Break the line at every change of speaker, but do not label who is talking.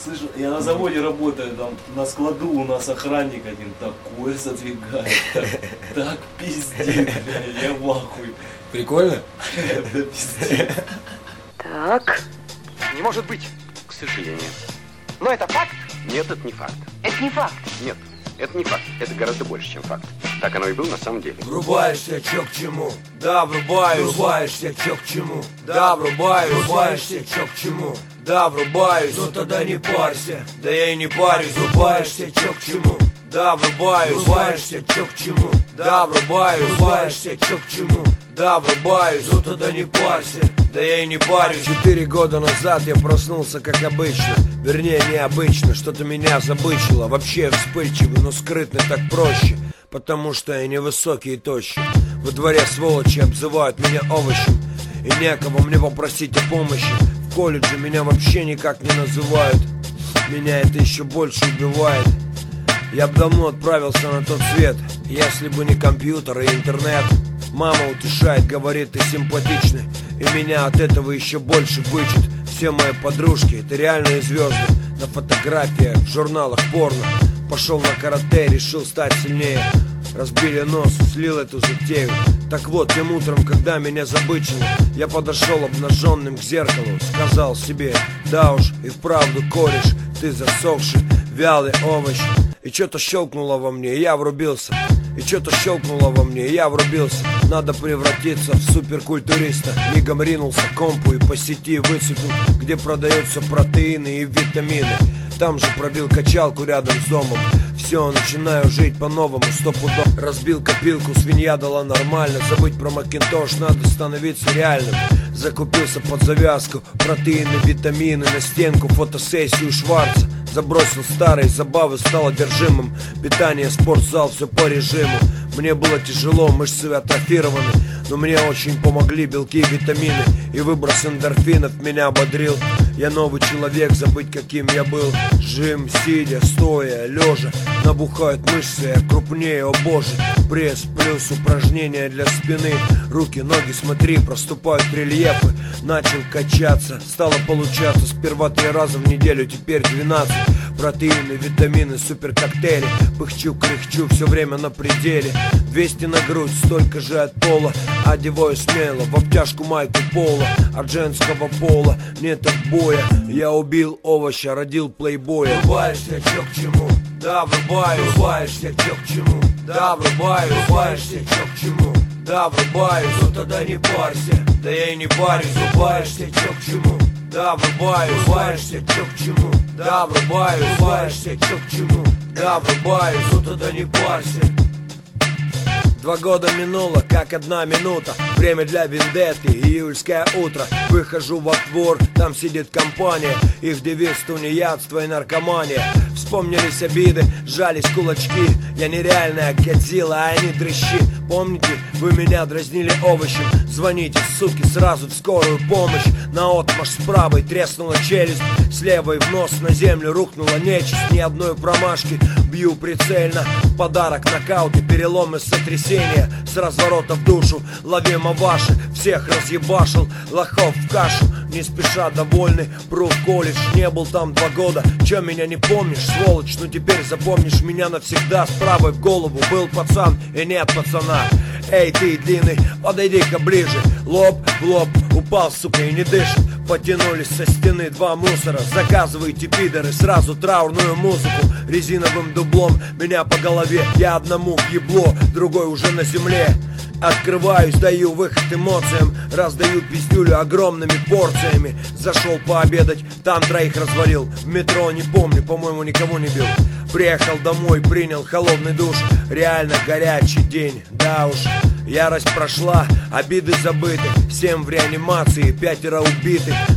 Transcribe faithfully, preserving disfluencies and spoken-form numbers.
Слышу, я на заводе работаю, там на складу у нас охранник один такой задвигает, так, так пиздит, я в ахуе.
Прикольно?
Да пиздец.
Так.
Не может быть, к сожалению. Но это факт? Нет, это не факт.
Это не факт.
Нет, это не факт. Это гораздо больше, чем факт. Так оно и было на самом деле.
Врубаешься, чё к чему? Да, врубаюсь. Врубаешься, чё к чему? Да, врубаюсь. Врубаешься, чё к чему? Да, врубаюсь. Ну тогда не парься. Да я и не парюсь. Врубаешься, чё к чему? Да, врубаюсь. Врубаешься, чё к чему? Да, врубаюсь. Врубаешься, чё к чему? Да, врубаюсь. Ну тогда не парься. Да я и не парюсь. Четыре года назад я проснулся как обычно. Вернее, необычно, что-то меня забычило. Вообще я вспыльчивый, но скрытный так проще. Потому что я невысокий и тощий. Во дворе сволочи обзывают меня овощем. И некого мне попросить о помощи. В колледже меня вообще никак не называют. Меня это еще больше убивает. Я бы давно отправился на тот свет, если бы не компьютер и интернет. Мама утешает, говорит, ты симпатичный. И меня от этого еще больше бычит. Все мои подружки, это реальные звезды. На фотографиях, в журналах порно. Пошел на карате, решил стать сильнее. Разбили нос, слил эту затею. Так вот, тем утром, когда меня забычило, я подошел обнаженным к зеркалу. Сказал себе, да уж, и вправду кореш, ты засохший, вялый овощ. И что-то щелкнуло во мне, и я врубился. И что-то щелкнуло во мне, и я врубился. Надо превратиться в суперкультуриста. Мигом ринулся к компу и по сети выцепил, где продаются протеины и витамины. Там же пробил качалку рядом с домом. Все, начинаю жить по-новому, сто пудов. Разбил копилку, свинья дала нормально. Забыть про Макинтош, надо становиться реальным. Закупился под завязку, протеины, витамины, на стенку, фотосессию Шварца. Забросил старые забавы, стал одержимым. Питание, спортзал, все по режиму. Мне было тяжело, мышцы атрофированы, но мне очень помогли белки и витамины. И выброс эндорфинов меня ободрил. Я новый человек, забыть каким я был. Жим, сидя, стоя, лежа. Набухают мышцы, я крупнее, о боже. Пресс плюс упражнения для спины. Руки, ноги, смотри, проступают рельефы. Начал качаться, стало получаться. Сперва три раза в неделю, теперь двенадцать. Протеины, витамины, супер коктейли. Пыхчу, кряхчу, все время на пределе. Двести на грудь, столько же от пола. Одеваю смело, в обтяжку майку пола. От женского пола нет отбоя. Я убил овоща, родил плейбоя. Врубаешься, чё к чему? Да, врубаюсь. Врубаешься, чё к чему? Да, врубаюсь. Врубаешься, чё к чему? Да, врубаюсь. Ну тогда не парься. Да я и не парюсь. Врубаешься, чё к чему? Да, врубаюсь. Врубаешься, чё к чему? Да, врубаюсь. Врубаешься, чё к чему? Да, врубаюсь. Ну тогда не парься. Два года минуло, как одна минута. Время для вендетты, июльское утро. Выхожу во двор, там сидит компания. Их девиз тунеядство и наркомания. Вспомнились обиды, сжались кулачки. Я нереальная Годзилла, а они дрыщи. Помните, вы меня дразнили овощем? Звоните, суки, сразу в скорую помощь. Наотмашь с правой треснула челюсть. С левой в нос на землю рухнула нечисть. Ни одной промашки, бью прицельно. Подарок, нокаут и переломы, сотрясения. С разворота в душу, ловимо ваши. Всех разъебашил, лохов в кашу. Не спеша довольный, пру в колледж. Не был там два года, чё меня не помнишь, сволочь? Ну теперь запомнишь меня навсегда. С правой в голову был пацан и нет пацана. Эй, ты длинный, подойди-ка ближе. Лоб в лоб, упал, сука, и не дышит. Потянулись со стены два мусора. Заказывайте, пидоры, сразу траурную музыку. Резиновым дублом меня по голове. Я одному ебло, другой уже на земле. Открываюсь, даю выход эмоциям. Раздаю пиздюлю огромными порциями. Зашел пообедать, там троих развалил. В метро не помню, по-моему, никого не бил. Приехал домой, принял холодный душ. Реально горячий день, да уж. Ярость прошла, обиды забыты. Семь в реанимации, пятеро убиты.